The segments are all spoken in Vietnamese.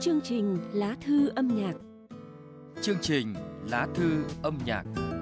Chương trình Lá thư âm nhạc. Chương trình Lá thư âm nhạc.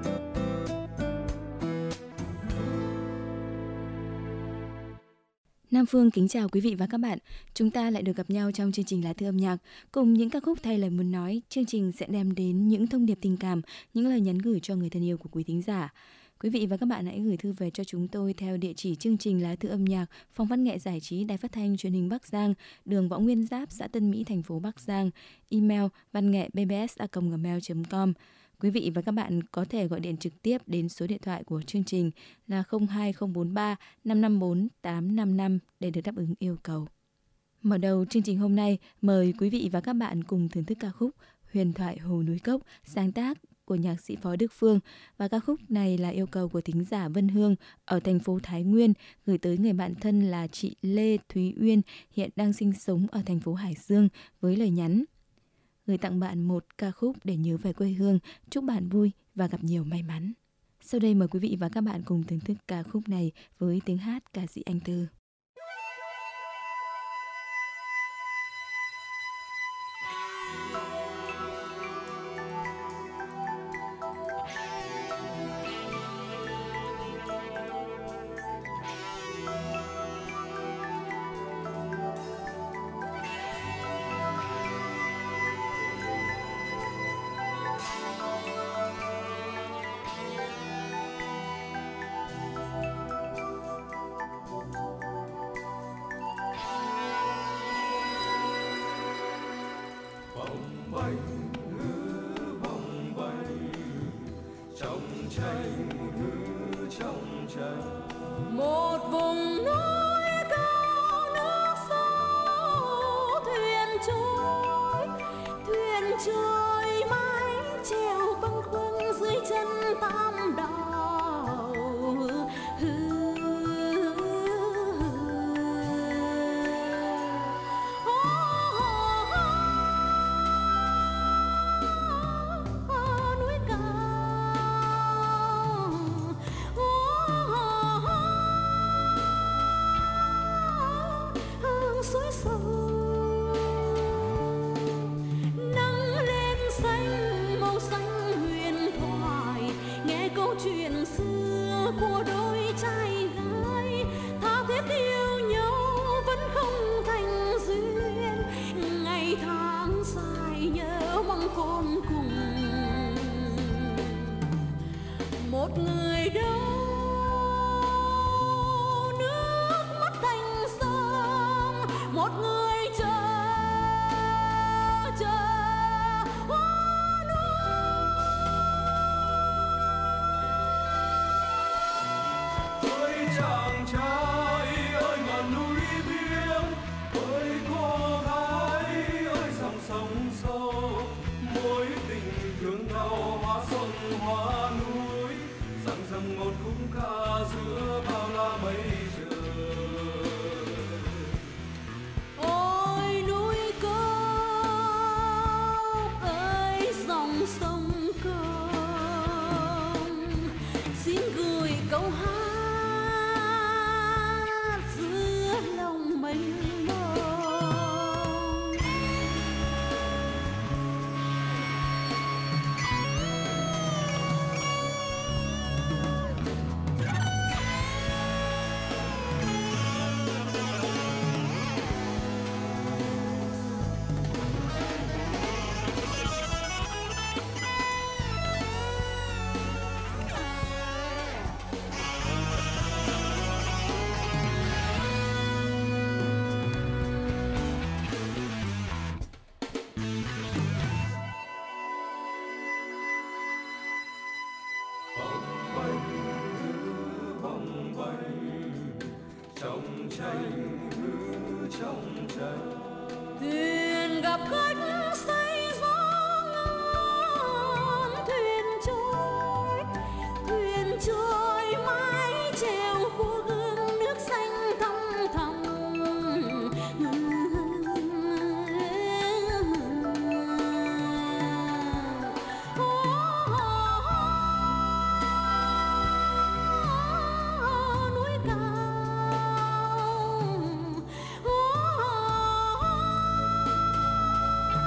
Nam Phương kính chào quý vị và các bạn. Chúng ta lại được gặp nhau trong chương trình Lá thư âm nhạc. Cùng những ca khúc thay lời muốn nói, chương trình sẽ đem đến những thông điệp tình cảm, những lời nhắn gửi cho người thân yêu của quý thính giả. Quý vị và các bạn hãy gửi thư về cho chúng tôi theo địa chỉ chương trình Lá thư âm nhạc, Phòng Văn nghệ Giải trí, Đài Phát thanh Truyền hình Bắc Giang, đường Võ Nguyên Giáp, xã Tân Mỹ, thành phố Bắc Giang. Email vanngệ@bbs.gmail.com. Quý vị và các bạn có thể gọi điện trực tiếp đến số điện thoại của chương trình là 02043 554 855 để được đáp ứng yêu cầu. Mở đầu chương trình hôm nay, mời quý vị và các bạn cùng thưởng thức ca khúc Huyền thoại Hồ Núi Cốc, sáng tác của nhạc sĩ Phó Đức Phương, và ca khúc này là yêu cầu của thính giả Vân Hương ở thành phố Thái Nguyên gửi tới người bạn thân là chị Lê Thúy Uyên, hiện đang sinh sống ở thành phố Hải Dương, với lời nhắn: gửi tặng bạn một ca khúc để nhớ về quê hương, chúc bạn vui và gặp nhiều may mắn. Sau đây mời quý vị và các bạn cùng thưởng thức ca khúc này với tiếng hát ca sĩ Anh Tư. Một vùng núi cao nước sâu, thuyền trôi mái treo bâng khuâng dưới chân tam đảo. Núi cao suối sâu nắng lên xanh, màu xanh huyền thoại, nghe câu chuyện xưa của đôi trai gái tha thiết yêu nhau vẫn không thành duyên, ngày tháng dài nhớ mong khôn cùng. Một người đâu một người chờ hoa núi. Ôi chàng trai ơi ngọn núi biếc, ôi cô gái ơi dòng sông sâu, mối tình thương nhau hóa sông hóa núi, răng răng một khúc ca giữa bao la mây trời. Sông Công xin gửi câu hát giữa lòng mênh mông. Thuyền gặp khách say gió ngàn, thuyền trôi mái chèo khu gương nước xanh thăm thẳm. Núi cao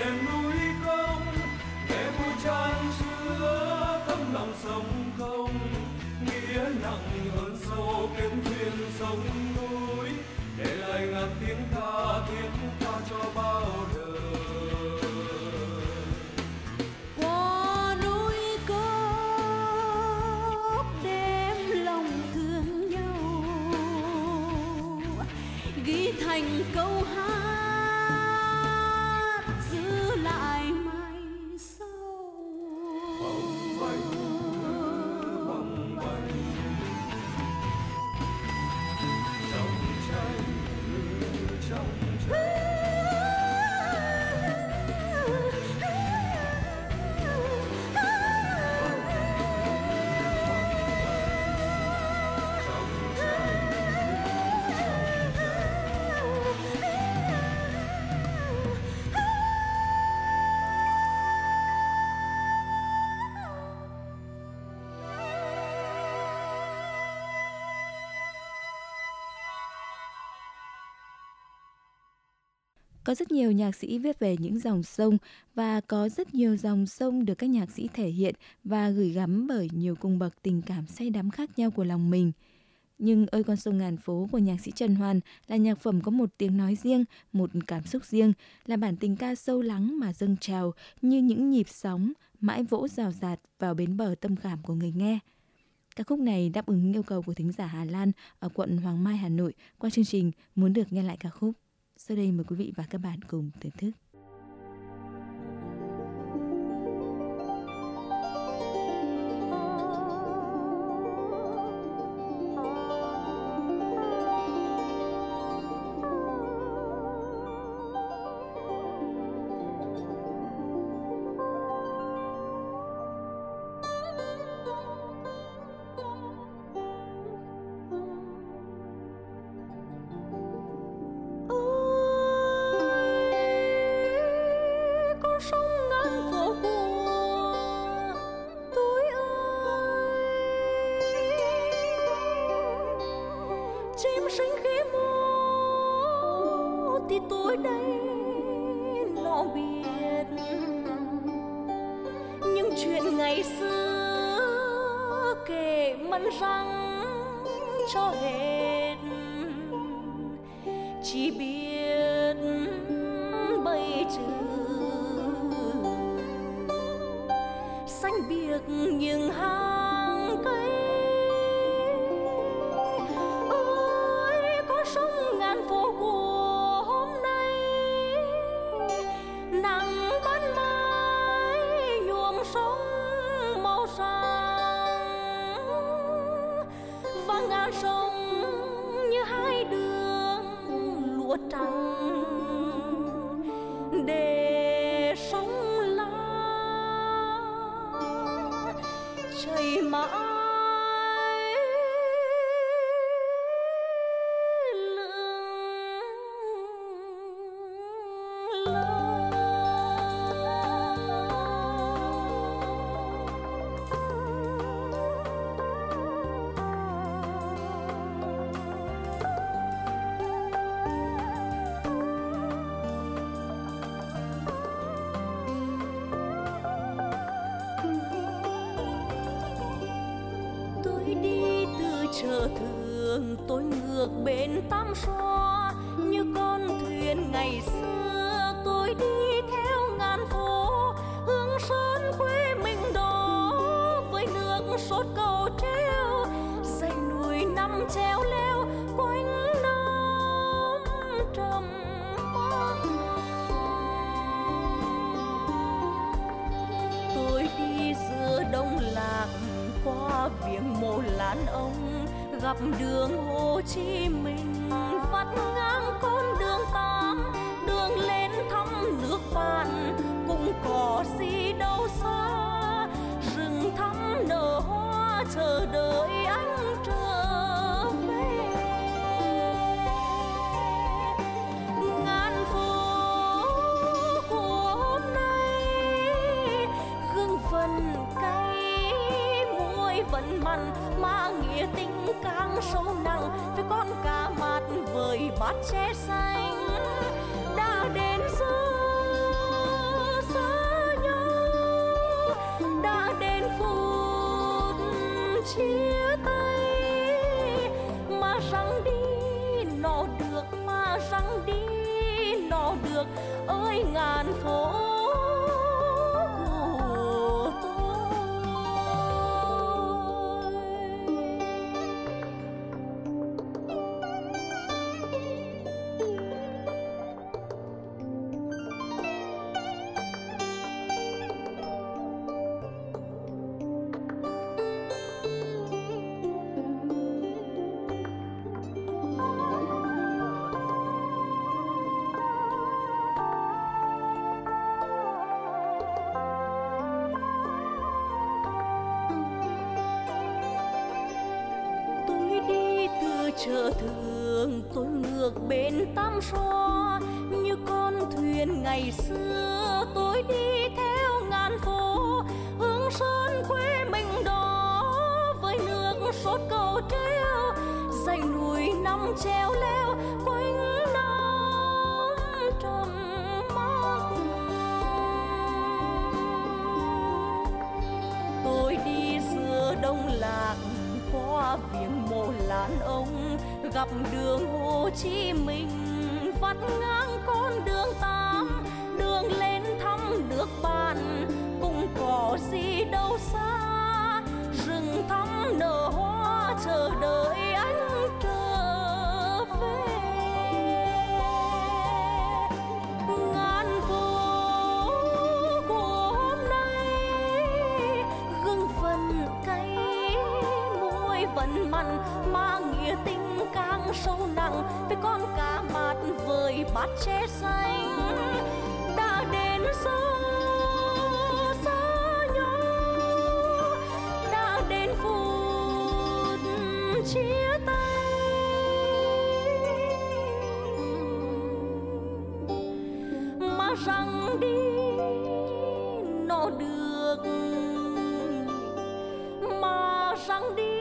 đèn núi công, nghe vui chan chứa tấm lòng sông công, nghĩa nặng hơn sâu kết duyên sông núi, để lại ngàn tiếng ca thiết tha cho bao đời. Qua núi cốc đem lòng thương nhau, ghi thành câu hát giữ lại mai sau. Bồng bềnh, bồng bềnh, trong tranh, trong tranh. Có rất nhiều nhạc sĩ viết về những dòng sông và có rất nhiều dòng sông được các nhạc sĩ thể hiện và gửi gắm bởi nhiều cung bậc tình cảm say đắm khác nhau của lòng mình. Nhưng Ơi Con Sông Ngàn Phố của nhạc sĩ Trần Hoàn là nhạc phẩm có một tiếng nói riêng, một cảm xúc riêng, là bản tình ca sâu lắng mà dâng trào như những nhịp sóng mãi vỗ rào rạt vào bến bờ tâm khảm của người nghe. Ca khúc này đáp ứng yêu cầu của thính giả Hà Lan ở quận Hoàng Mai, Hà Nội qua chương trình Muốn Được Nghe Lại Ca Khúc. Sau đây mời quý vị và các bạn cùng thưởng thức. Chỉ biết bay trừ xanh biếc những hàng cây. Ôi con sông ngàn phố của hôm nay, nắng ban mai nhuộm sông màu sáng, và ngàn sông như hai đường lụa trắng để sông lá chảy mãi. Chợ thường tôi ngược bên Tam Xoa, như con thuyền ngày xưa tôi đi theo ngàn phố, hương sơn quê mình đó với nước sốt cầu treo, dãy núi năm treo leo quanh năm trầm mát. Tôi đi giữa đông lạc qua viếng mộ Lan Ông, gặp đường Hồ Chí Minh vắt ngang con đường 8, đường lên thăm nước bạn cũng có gì đâu xa, rừng thắm nở hoa chờ đợi anh trở về. Ngàn phố của hôm nay hương phần cay muối vẫn mặn, mà nghĩa tình càng sâu nặng với con cá mạt với bát chè xanh đã đến giờ chia tay. Mà rằng đi nó được, mà rằng đi nó được, ơi ngàn phố của tôi. Chợ thường tôi ngược bên Tam Xoa, như con thuyền ngày xưa tôi đi theo ngàn phố, hướng sơn quê mình đó với nước sốt cầu treo, dãy núi năm treo leo quanh năm trầm mắc. Tôi đi giữa đông lạc qua viếng mộ Lan Ông, gặp đường Hồ Chí Minh vắt ngang con đường 8, đường lên thăm nước bạn cũng có gì đâu xa, rừng thắm nở hoa chờ đợi anh trở về. Ngàn phố của hôm nay gừng phần cay, muối vẫn mặn mà nghĩa tình càng sâu nặng, với con cá mạt với bát chè xanh đã đến giờ xa nhau, đã đến phút chia tay. Mà rằng đi nó được, mà rằng đi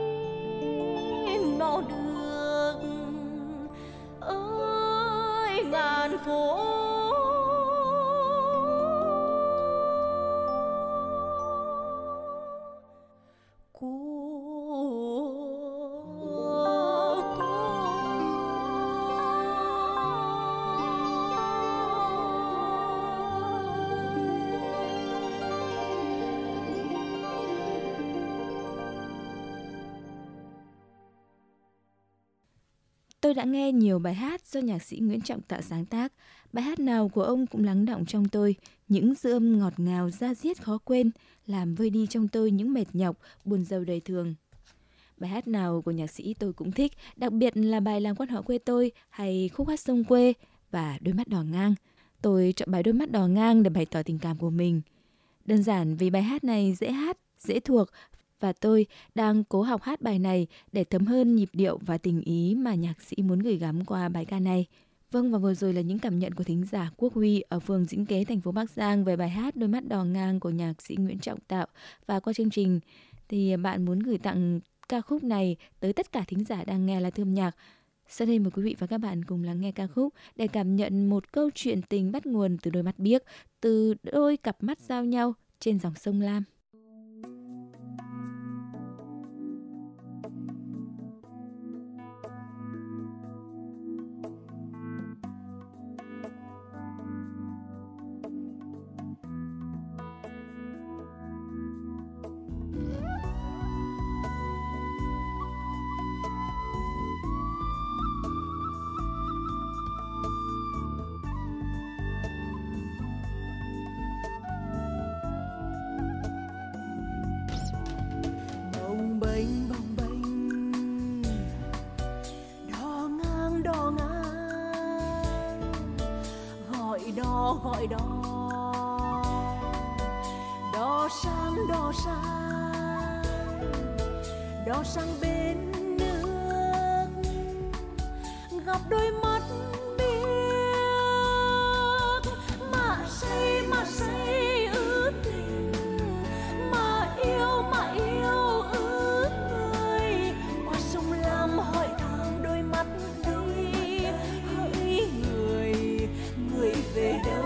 nó được, ơi ngàn phố Tôi đã nghe nhiều bài hát do nhạc sĩ Nguyễn Trọng Tạo sáng tác. Bài hát nào của ông cũng lắng đọng trong tôi, những dư âm ngọt ngào da diết khó quên, làm vơi đi trong tôi những mệt nhọc, buồn rầu đời thường. Bài hát nào của nhạc sĩ tôi cũng thích, đặc biệt là bài Làng Quan Họ Quê Tôi hay Khúc Hát Sông Quê và Đôi Mắt Đỏ Ngang. Tôi chọn bài Đôi Mắt Đỏ Ngang để bày tỏ tình cảm của mình. Đơn giản vì bài hát này dễ hát, dễ thuộc, và tôi đang cố học hát bài này để thấm hơn nhịp điệu và tình ý mà nhạc sĩ muốn gửi gắm qua bài ca này. Vâng, và vừa rồi là những cảm nhận của thính giả Quốc Huy ở phường Dĩnh Kế, thành phố Bắc Giang về bài hát Đôi Mắt Đỏ Ngang của nhạc sĩ Nguyễn Trọng Tạo. Và qua chương trình thì bạn muốn gửi tặng ca khúc này tới tất cả thính giả đang nghe là Thơm Nhạc. Sau đây mời quý vị và các bạn cùng lắng nghe ca khúc để cảm nhận một câu chuyện tình bắt nguồn từ đôi mắt biếc, từ đôi cặp mắt giao nhau trên dòng sông Lam. Gọi đò sang bên nước, gặp đôi mắt biếc mà say ước tình, mà yêu ước người. Qua sông Lam hỏi thăm đôi mắt ấy, hỡi người về đâu?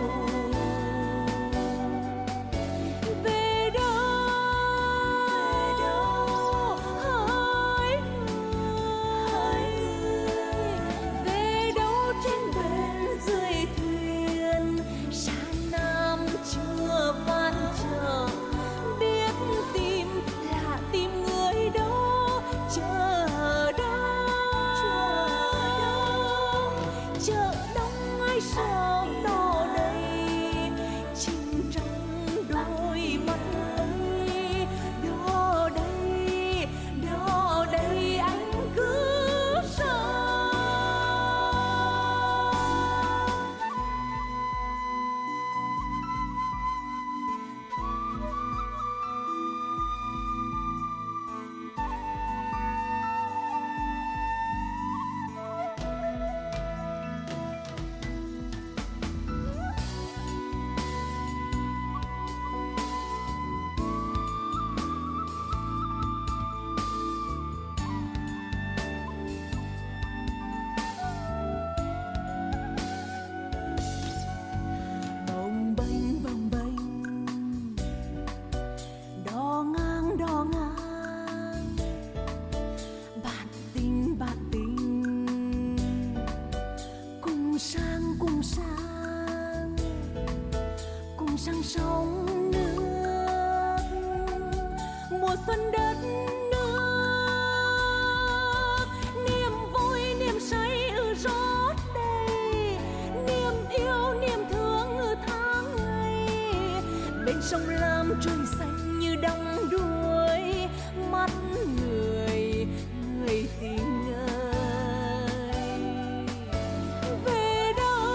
sông lam trời xanh như đắm đuối mắt người tình ơi. Về đâu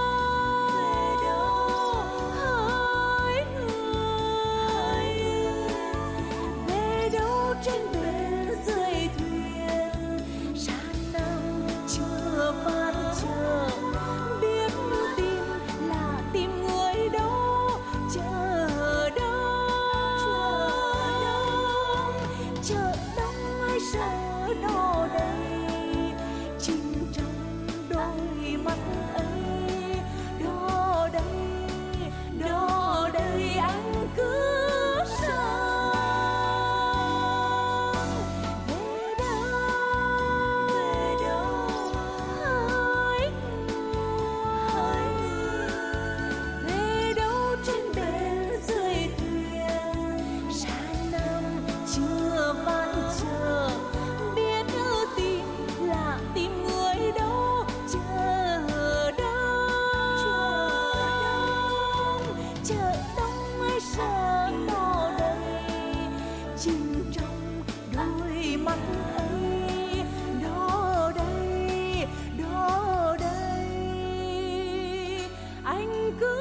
hỡi người, về đâu trên bến dưới thuyền, sáng năm chưa van chờ, biết tìm là tìm người đâu, chờ đông ai sợ đó đây, chìm trong đôi mắt ấy, đó đây anh cứ sống. Về đâu hỡi người, về đâu trên bến dưới thuyền, sáng năm chưa van chờ, biết tìm là tìm người đâu, chờ đông ai sợ đó đây, chìm trong đôi mắt ấy, đó đây anh cứ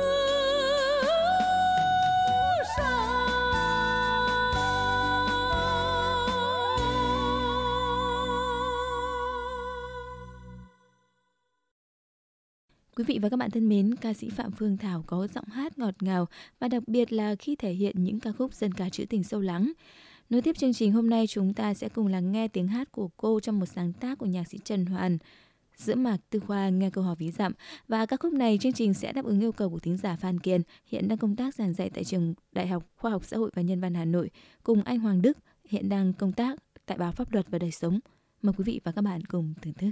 Quý vị và các bạn thân mến, ca sĩ Phạm Phương Thảo có giọng hát ngọt ngào và đặc biệt là khi thể hiện những ca khúc dân ca trữ tình sâu lắng. Nối tiếp chương trình hôm nay, chúng ta sẽ cùng lắng nghe tiếng hát của cô trong một sáng tác của nhạc sĩ Trần Hoàn, Giữa mạc Tư Khoa nghe câu hò ví dặm. Và ca khúc này chương trình sẽ đáp ứng yêu cầu của thính giả Phan Kiên, hiện đang công tác giảng dạy tại trường Đại học Khoa học Xã hội và Nhân văn Hà Nội, cùng anh Hoàng Đức, hiện đang công tác tại báo Pháp luật và Đời sống. Mời quý vị và các bạn cùng thưởng thức.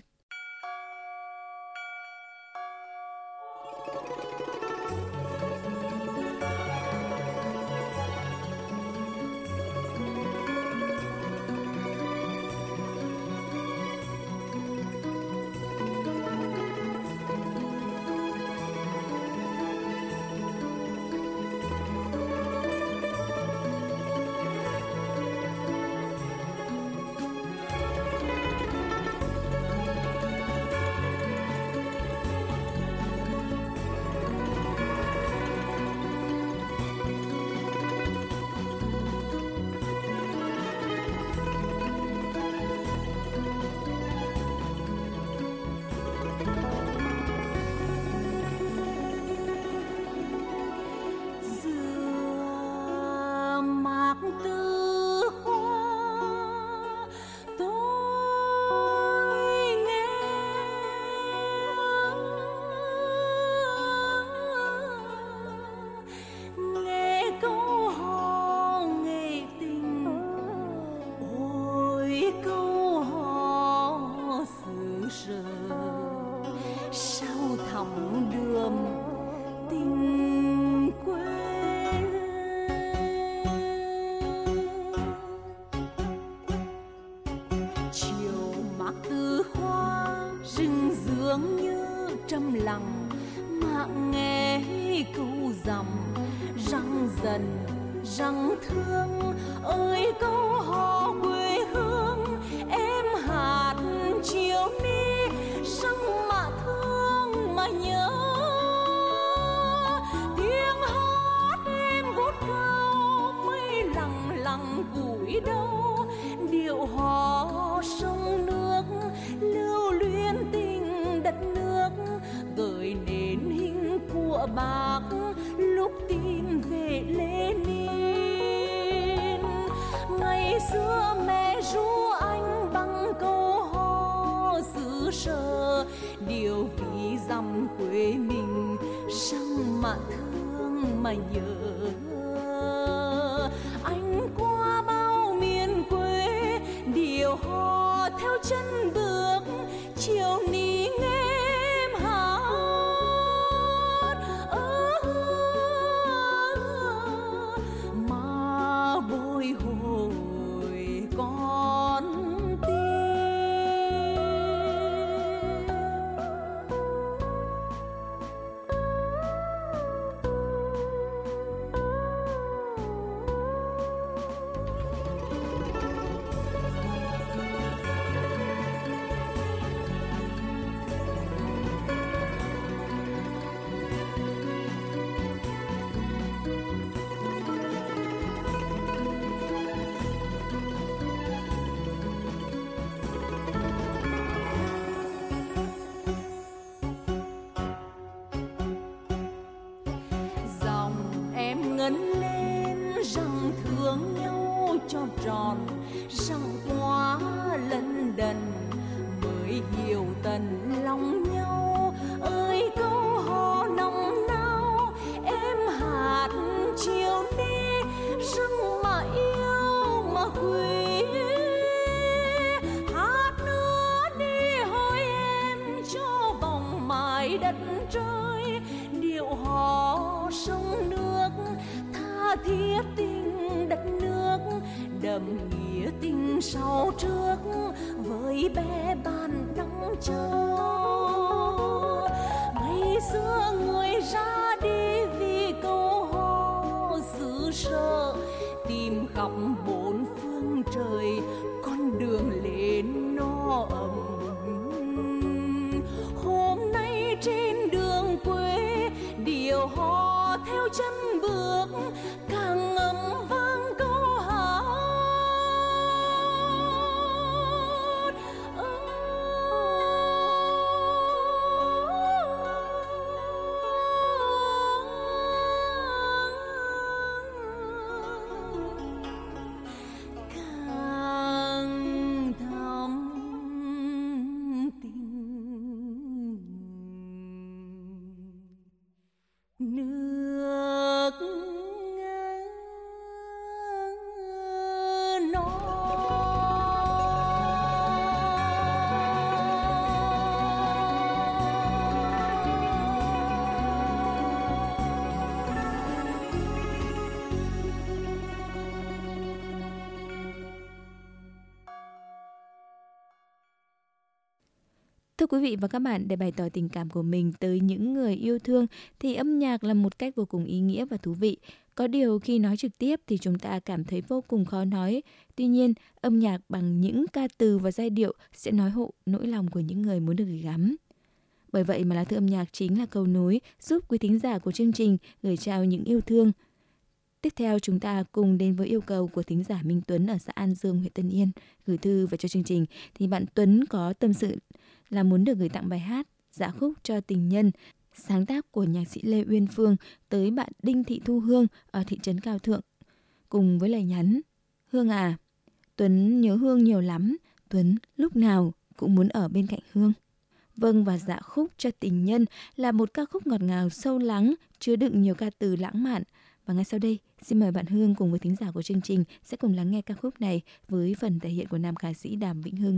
rằng thương ơi câu hò quê hương em hát chiều mi sông mà thương mà nhớ tiếng hát em vút cao mây lặng lặng cúi đầu điệu hò sông nước lưu luyến tình đất nước gợi nên hình của bác lúc tìm về Lenin. Ngày xưa mẹ ru anh bằng câu hò xứ sở điều ví dặm quê mình sang mà thương mà nhớ. Anh qua bao miền quê điều hò theo chân bước chiều ní nghe em hát mà bồi hồi con tim. gần lòng nhau. Ơi câu hò nồng nao em hát chiều đi, rừng mà yêu mà quý. Hát nữa đi hỡi em cho vòng mãi đất trời, điệu hò sông nước tha thiết tình đất nước, đậm nghĩa tình sau trước với bé bạn đóng chờ. Ngày xưa người ra đi vì câu hò xứ sở, tìm khắp bốn phương trời con đường lên no ấm. Hôm nay trên đường quê điệu hò theo chân bước, càng ngấm vang câu hát. Càng thắm tình nước non. Thưa quý vị và các bạn, để bày tỏ tình cảm của mình tới những người yêu thương thì âm nhạc là một cách vô cùng ý nghĩa và thú vị. Có điều khi nói trực tiếp thì chúng ta cảm thấy vô cùng khó nói. Tuy nhiên, âm nhạc bằng những ca từ và giai điệu sẽ nói hộ nỗi lòng của những người muốn được gửi gắm. Bởi vậy mà lá thư âm nhạc chính là cầu nối giúp quý thính giả của chương trình gửi trao những yêu thương. Tiếp theo chúng ta cùng đến với yêu cầu của thính giả Minh Tuấn ở xã An Dương, huyện Tân Yên gửi thư về cho chương trình. Thì bạn Tuấn có tâm sự là muốn được gửi tặng bài hát Dạ Khúc cho tình nhân, sáng tác của nhạc sĩ Lê Uyên Phương tới bạn Đinh Thị Thu Hương ở thị trấn Cao Thượng, cùng với lời nhắn: Hương à, Tuấn nhớ Hương nhiều lắm, Tuấn lúc nào cũng muốn ở bên cạnh Hương. Vâng, và Dạ Khúc cho tình nhân là một ca khúc ngọt ngào sâu lắng, chứa đựng nhiều ca từ lãng mạn. Và ngay sau đây, xin mời bạn Hương cùng với thính giả của chương trình sẽ cùng lắng nghe ca khúc này với phần thể hiện của nam ca sĩ Đàm Vĩnh Hưng.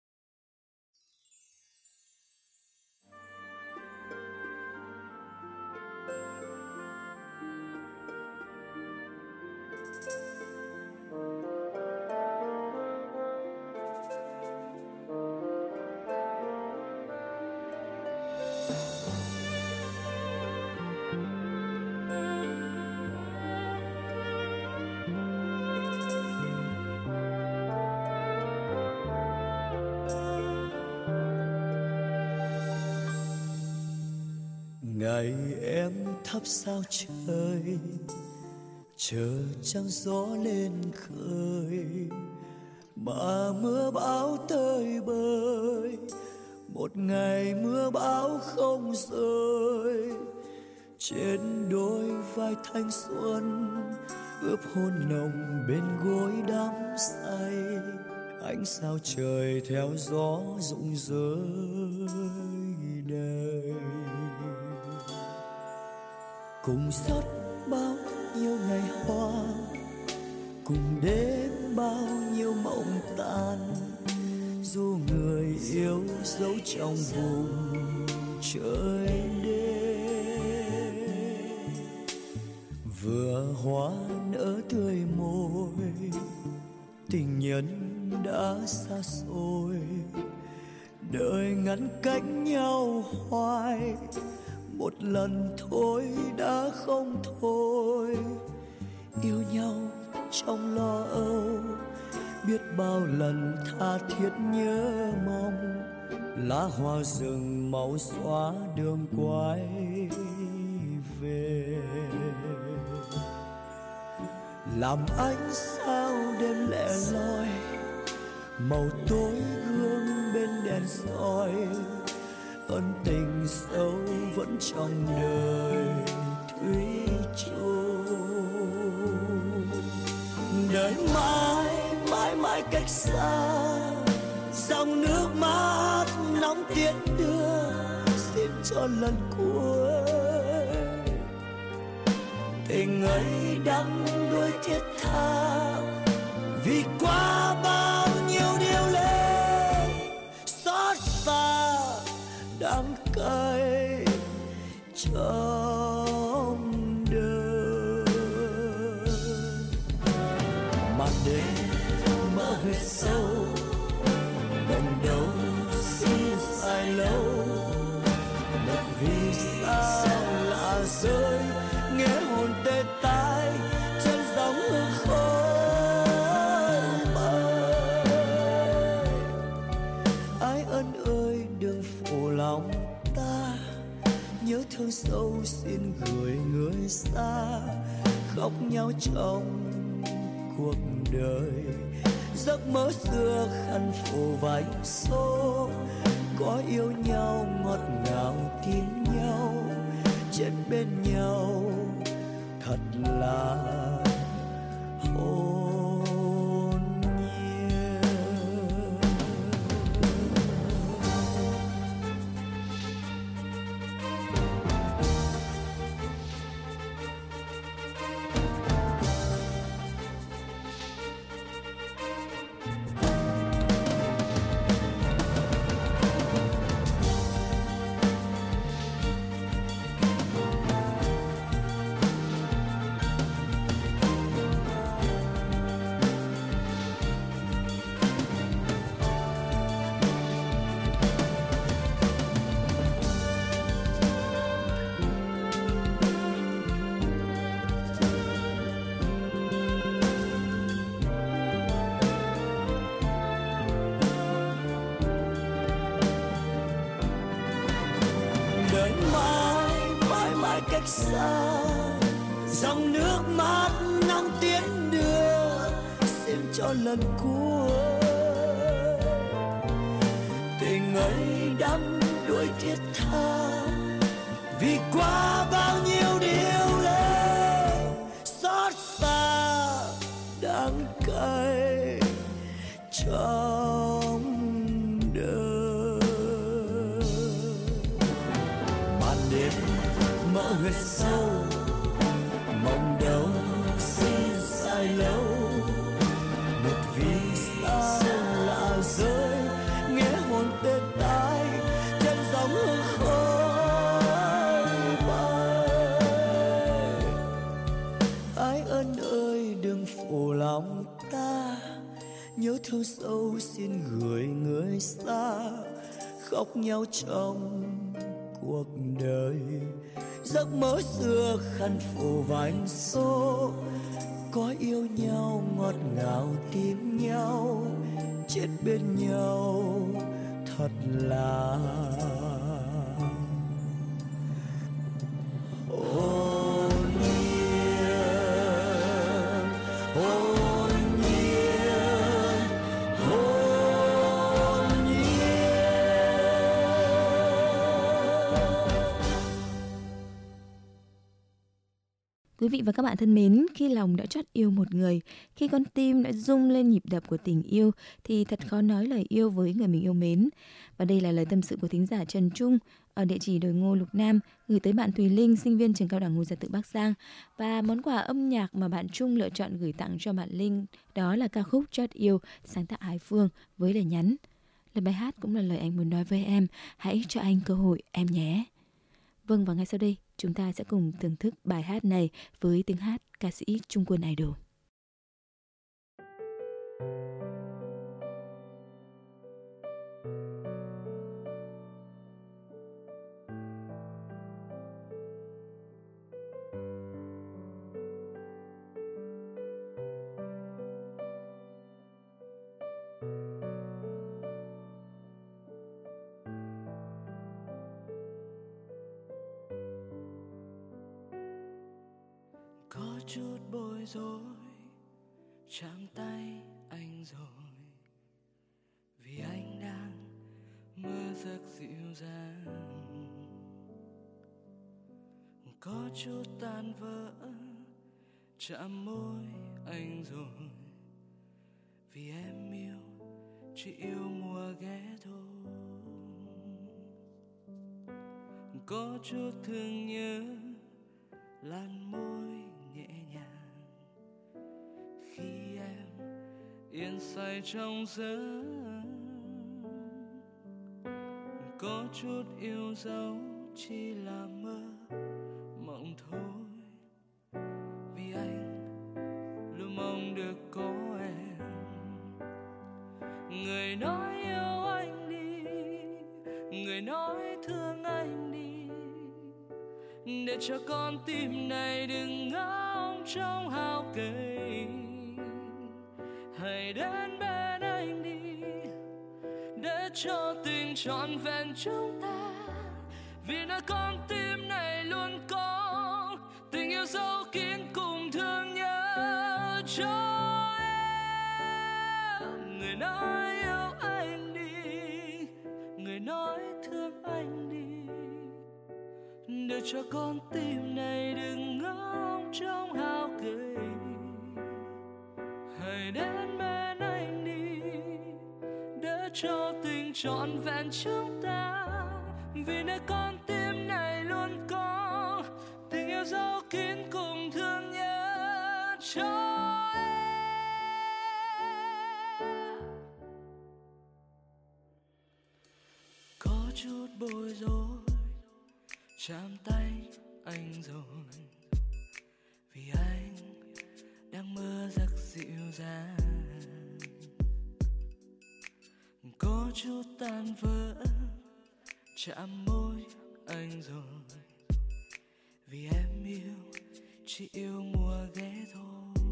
Ngày em thắp sao trời, chờ trăng gió lên khơi, mà mưa bão tơi bời, một ngày mưa bão không rơi. Trên đôi vai thanh xuân ướp hôn nồng bên gối đắm say, ánh sao trời theo gió rụng rơi đầy. Cùng rót bao nhiêu ngày hoa, cùng đêm bao nhiêu mộng tan, dù người yêu giấu trong vùng trời đêm. Vừa hoa nở tươi môi, tình nhân đã xa xôi, đời ngăn cách nhau hoài, một lần thôi đã không thôi. Yêu nhau trong lo âu, biết bao lần tha thiết nhớ mong, lá hoa rừng màu xóa đường quay về. Làm ánh sao đêm lẻ loi, màu tối gương bên đèn soi, ân tình sâu vẫn trong đời thủy chung. Đời mãi mãi mãi cách xa, dòng nước mắt nóng tiễn đưa, xin cho lần cuối. Tình ấy đắm đuối thiết tha, vì qua bao nhiêu điều lệ xót xa đắng cay trong đời. Màn đêm mơ huyệt sâu, mộng đâu xin dài lâu. Một vì sao lạ rơi, nghe hồn tê tái chân dòng hương khói bay. Ái ân ơi đừng phụ lòng ta, nhớ thương sâu xin gửi người xa. Khóc nhau trong cuộc đời, giấc mơ xưa khăn phủ vành số. Có yêu nhau ngọt ngào tin nhau, chết bên nhau thật là hồn nhiên. Đời mãi mãi mãi cách xa, dòng nước mắt nắng tiễn đưa, xin cho lần cuối. Tình ấy đắm đuối thiết tha, vì qua bao nhiêu điều lệ xót xa đắng cay trong đời. Màn đêm mơ huyệt sâu, mộng đâu xin dài lâu. Một vì sao lạ rơi, nghe hồn tê tái chân dòng hương khói bay. Ái ân ơi đừng phụ lòng ta, nhớ thương sâu xin gửi người xa. Khóc nhau trong cuộc đời, giấc mơ xưa khăn phủ vành số. Có yêu nhau ngọt ngào tìm nhau, chết bên nhau thật là hồn nhiên, hồn nhiên, hồn nhiên. Quý vị và các bạn thân mến, khi lòng đã chót yêu một người, khi con tim đã rung lên nhịp đập của tình yêu thì thật khó nói lời yêu với người mình yêu mến. Và đây là lời tâm sự của thính giả Trần Trung ở địa chỉ đồi Ngô Lục Nam gửi tới bạn Thùy Linh, sinh viên trường cao đẳng Ngô Gia Tự Bắc Giang. Và món quà âm nhạc mà bạn Trung lựa chọn gửi tặng cho bạn Linh đó là ca khúc Chót Yêu sáng tác Ái Phương với lời nhắn: lời bài hát cũng là lời anh muốn nói với em, hãy cho anh cơ hội em nhé. Vâng, và ngay sau đây chúng ta sẽ cùng thưởng thức bài hát này với tiếng hát ca sĩ Trung Quân Idol. Có chút bối rối chạm tay anh rồi, vì anh đang mơ giấc dịu dàng. Có chút tan vỡ chạm môi anh rồi, vì em yêu chỉ yêu mùa ghé thôi. có chút thương nhớ làn môi nhẹ nhàng khi em yên say trong giấc, có chút yêu dấu chỉ là mơ mộng thôi, vì anh luôn mong được có em. Người nói yêu anh đi, người nói thương anh đi, để cho con tim này đừng ngóng trong hao cây. Hãy đến bên anh đi, để cho tình trọn vẹn chúng ta, vì nơi con tim này luôn có tình yêu dấu kín cùng thương nhớ cho em. Người nói yêu anh đi, người nói thương anh đi, để cho con tim này đừng ngóng trong hao cây. Hãy đến bên anh đi, để cho tình trọn vẹn chúng ta, vì nơi con tim này luôn có tình yêu dấu kín cùng thương nhớ cho em. Có chút bối rối chạm tay anh rồi, vì anh đang mơ giấc dịu dàng. Có chút tan vỡ chạm môi anh rồi, vì em yêu chỉ yêu mùa ghé thôi.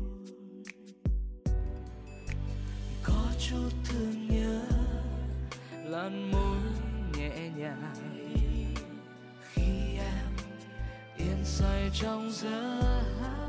Có chút thương nhớ làn môi nhẹ nhàng khi em yên say trong giấc,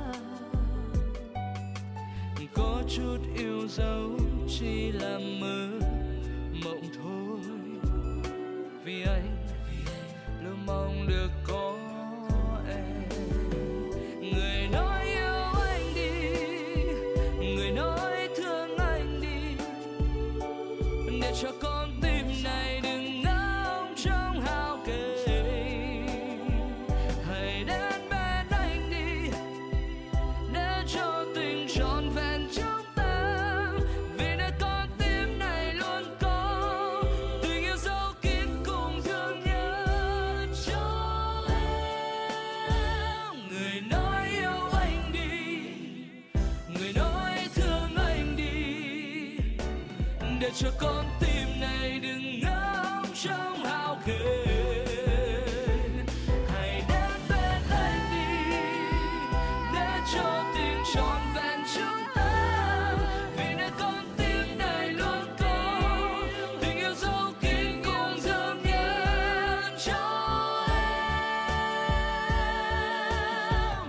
có chút yêu dấu chỉ là mơ mộng thôi, vì anh luôn mong được có em. Người nói yêu anh đi, người nói thương anh đi, để cho con tim này đừng ngóng trong hao cây. Hãy đến bên anh đi, để cho tình trọn vẹn chúng ta, vì nơi con tim này luôn có tình yêu dấu kín cùng thương nhớ cho em. Người nói yêu anh đi, người nói thương anh đi, để cho con tim này đừng ngóng trong hao cây. Hãy đến bên anh đi, để cho tình trọn vẹn chúng ta, vì nơi con tim này luôn có tình yêu dấu kín cùng thương nhớ cho em.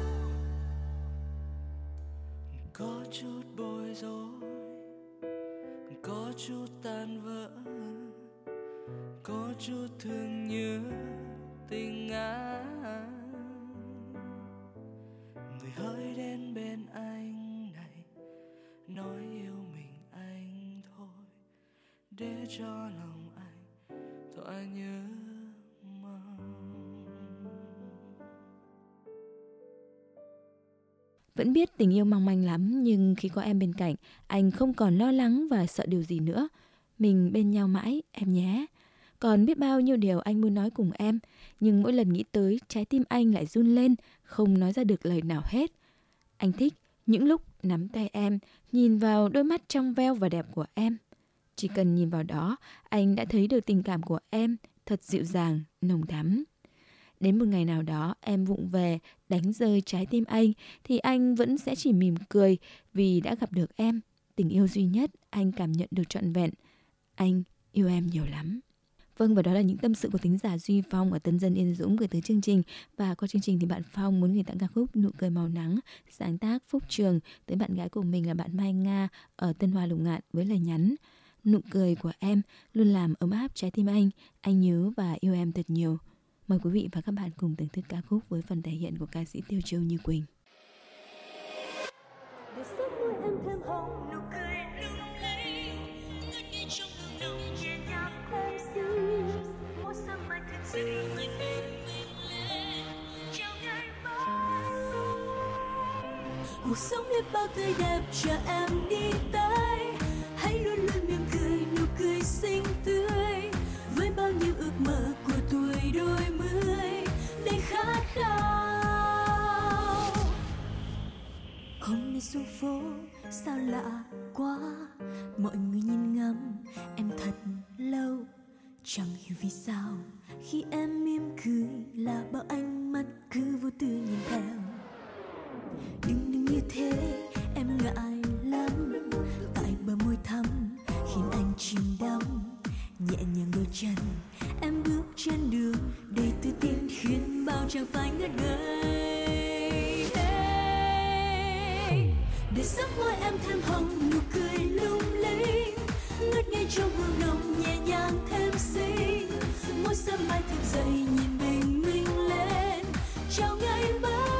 Có chút bối rối, có chút tan vỡ, có chút thương nhớ tình anh. Người hỡi đến bên anh này, nói yêu mình anh thôi, để cho lòng anh tỏa nhớ mong. Vẫn biết tình yêu mong manh lắm, nhưng khi có em bên cạnh, anh không còn lo lắng và sợ điều gì nữa. Mình bên nhau mãi, em nhé. Còn biết bao nhiêu điều anh muốn nói cùng em, nhưng mỗi lần nghĩ tới, trái tim anh lại run lên, không nói ra được lời nào hết. Anh thích những lúc nắm tay em, nhìn vào đôi mắt trong veo và đẹp của em. Chỉ cần nhìn vào đó, anh đã thấy được tình cảm của em, thật dịu dàng, nồng thắm. Đến một ngày nào đó em vụng về đánh rơi trái tim anh, thì anh vẫn sẽ chỉ mỉm cười vì đã gặp được em. Tình yêu duy nhất anh cảm nhận được trọn vẹn. Anh yêu em nhiều lắm. Vâng, và đó là những tâm sự của thính giả Duy Phong ở Tân Dân Yên Dũng gửi tới chương trình. Và qua chương trình thì bạn Phong muốn gửi tặng ca khúc Nụ Cười Màu Nắng, sáng tác Phúc Trường, tới bạn gái của mình là bạn Mai Nga ở Tân Hoa Lục Ngạn với lời nhắn: nụ cười của em luôn làm ấm áp trái tim anh nhớ và yêu em thật nhiều. Mời quý vị và các bạn cùng thưởng thức ca khúc với phần thể hiện của ca sĩ Tiêu Châu Như Quỳnh. Để sắc môi em thêm hồng, nụ cười lung linh, ngất ngây trong hương nồng nhẹ nhàng thêm xinh. Mỗi sáng mai thức dậy nhìn em cuộc sống biết bao tươi đẹp chờ em đi tới. Hãy luôn luôn mỉm cười, nụ cười xinh tươi, với bao nhiêu ước mơ của tuổi đôi mươi đầy khát khao. Hôm nay xuống phố sao lạ quá, mọi người nhìn ngắm em thật lâu, chẳng hiểu vì sao khi em mỉm cười là bao ánh mắt cứ vô tư nhìn theo. Đừng như thế em ngại lắm, tại bờ môi thắm khiến anh chìm đắm. Nhẹ nhàng đôi chân em bước trên đường đầy tự tin khiến bao chàng phái ngất ngây. Để sắc môi em thêm hồng, nụ cười lung linh, ngất ngây trong hương nồng nhẹ nhàng thêm xinh. Mỗi sớm mai thức dậy nhìn bình minh lên chào ngày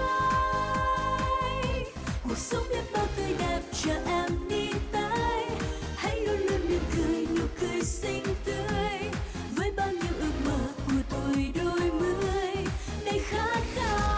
mới. Cuộc sống biết bao tươi đẹp chờ em đi tới. Hãy luôn luôn mỉm cười, nụ cười xinh tươi, với bao nhiêu ước mơ của tuổi đôi mươi đầy khát khao.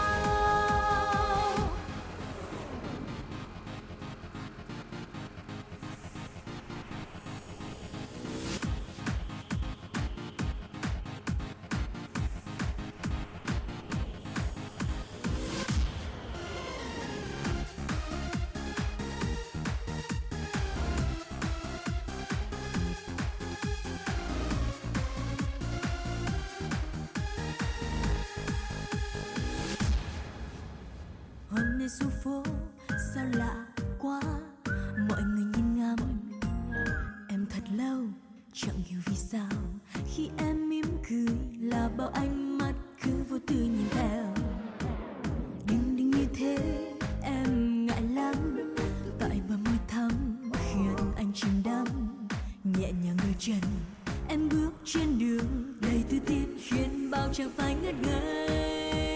Hôm nay xuống phố sao lạ quá, mọi người nhìn ngắm em thật lâu, chẳng hiểu vì sao khi em mỉm cười là bao ánh mắt cứ vô tư nhìn theo. Đừng như thế em ngại lắm, tại bờ môi thắm khiến anh chìm đắm. Nhẹ nhàng đôi chân em bước trên đường đầy tự tin khiến bao chàng phái ngất ngây.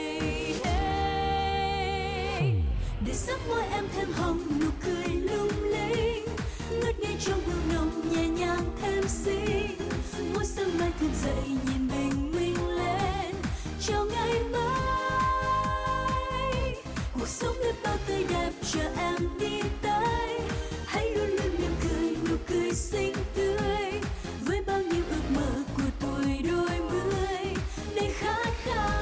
Để sắc môi em thêm hồng, nụ cười lung linh, ngất ngây trong hương nồng nhẹ nhàng thêm xinh. Mỗi sáng mai thức dậy nhìn bình minh lên chào ngày mới. Cuộc sống biết bao tươi đẹp chờ em đi tới. Hãy luôn luôn mỉm cười, nụ cười xinh tươi, với bao nhiêu ước mơ của tuổi đôi mươi đầy khát khao.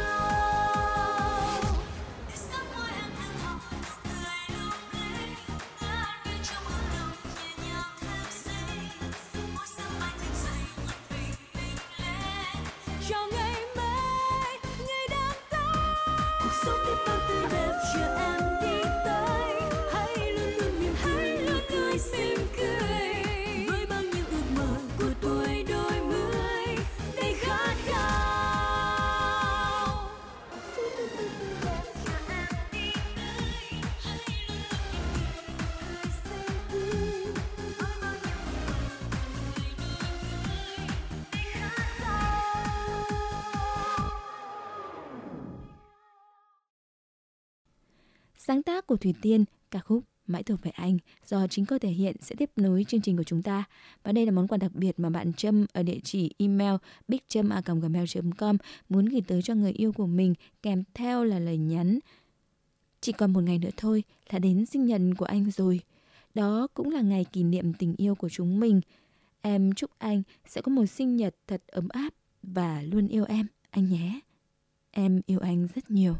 Sáng tác của Thủy Tiên, ca khúc Mãi thuộc về anh do chính cô thể hiện sẽ tiếp nối chương trình của chúng ta. Và đây là món quà đặc biệt mà bạn Trâm ở địa chỉ email bigtrâm@gmail.com muốn gửi tới cho người yêu của mình, kèm theo là lời nhắn: chỉ còn một ngày nữa thôi là đến sinh nhật của anh rồi. Đó cũng là ngày kỷ niệm tình yêu của chúng mình. Em chúc anh sẽ có một sinh nhật thật ấm áp và luôn yêu em, anh nhé. Em yêu anh rất nhiều.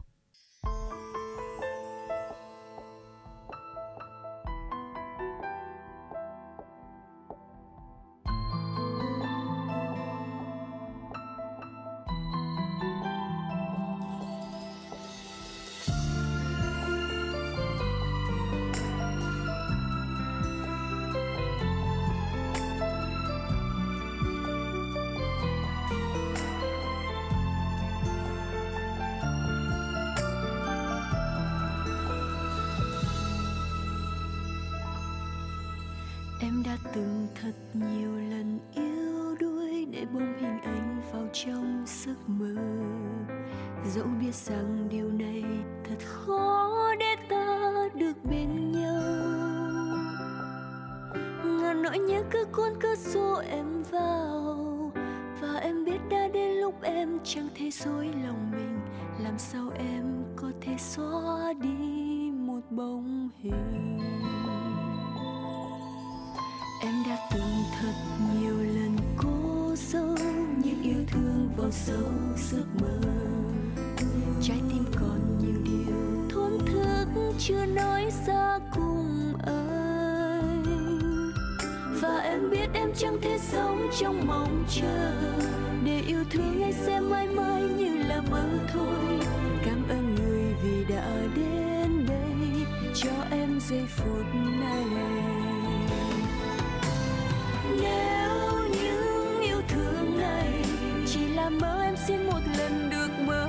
Em đã từng thật nhiều lần yếu đuối để bom hình anh vào trong giấc mơ, dẫu biết rằng điều này thật khó để ta được bên nhau. Ngàn nỗi nhớ cứ cuốn cửa sổ em vào, và em biết đã đến lúc em chẳng thể dối lòng mình. Làm sao em có thể xóa đi một bóng hình. Em đã từng thật nhiều lần cố giấu những yêu thương vào sâu giấc mơ. Trái tim còn nhiều điều thốn thức chưa nói ra cùng anh. Và em biết em chẳng thể sống trong mong chờ, để yêu thương anh sẽ mãi mãi như là mơ thôi. Cảm ơn người vì đã đến đây cho em giây phút này. Nếu những yêu thương này chỉ là mơ, em xin một lần được mơ.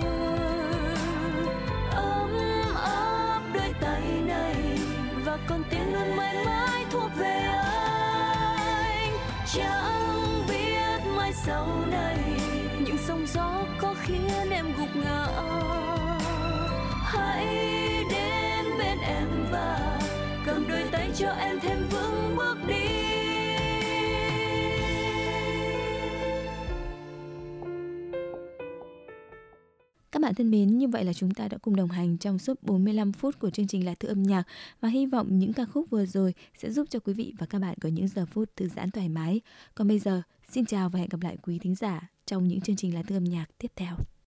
Ấm áp đôi tay này và con tim luôn mãi mãi thuộc về anh. Chẳng biết mai sau này những sóng gió có khiến em gục ngã. Hãy đến bên em và cầm đôi tay cho em thêm vững bước đi. Các bạn thân mến, như vậy là chúng ta đã cùng đồng hành trong suốt 45 phút của chương trình Lá Thư Âm Nhạc, và hy vọng những ca khúc vừa rồi sẽ giúp cho quý vị và các bạn có những giờ phút thư giãn thoải mái. Còn bây giờ, xin chào và hẹn gặp lại quý thính giả trong những chương trình Lá Thư Âm Nhạc tiếp theo.